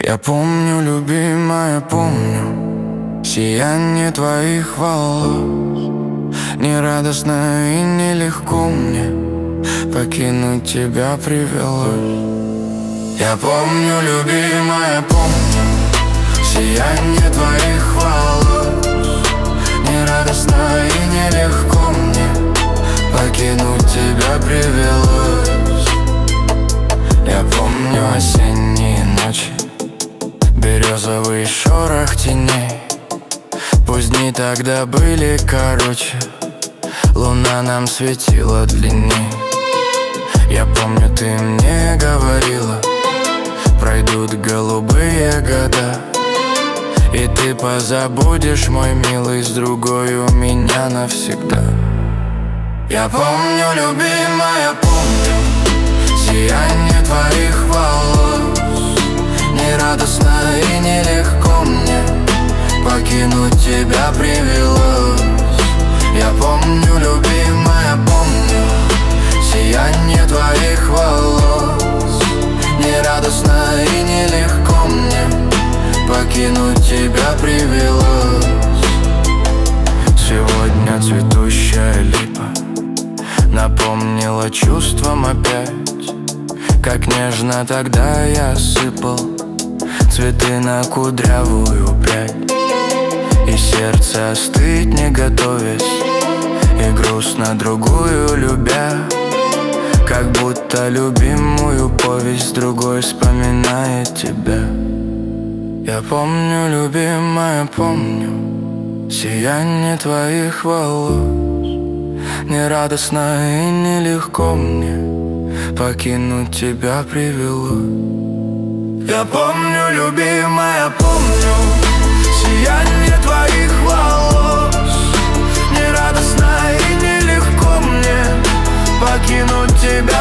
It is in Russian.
Я помню, любимая, помню сияние твоих волос. Нерадостно и нелегко мне покинуть тебя привелось. Я помню, любимая, помню сияние твоих волос. Нерадостно и нелегко мне покинуть тебя привелось. Я помню осенние ночи, березовый шорох теней. Пусть дни тогда были короче, луна нам светила длинней. Я помню, ты мне говорила, пройдут голубые года, и ты позабудешь, мой милый, с другой у меня навсегда. Я помню, любимая, помню сияние твоих волос. Нерадостно и нелегко мне покинуть тебя привелось. Я помню, любимая, помню сияние твоих волос. Нерадостно и нелегко мне покинуть тебя привелось. Сегодня цветущая липа напомнила чувством опять, как нежно тогда я сыпал цветы на кудрявую прядь. И сердце остыть не готовясь, и грустно другую любя, как будто любимую повесть другой вспоминает тебя. Я помню, любимая, помню сияние твоих волос. Нерадостно и нелегко мне покинуть тебя привелось. Я помню, любимая, помню сияние твоих волос. Нерадостно и нелегко мне покинуть тебя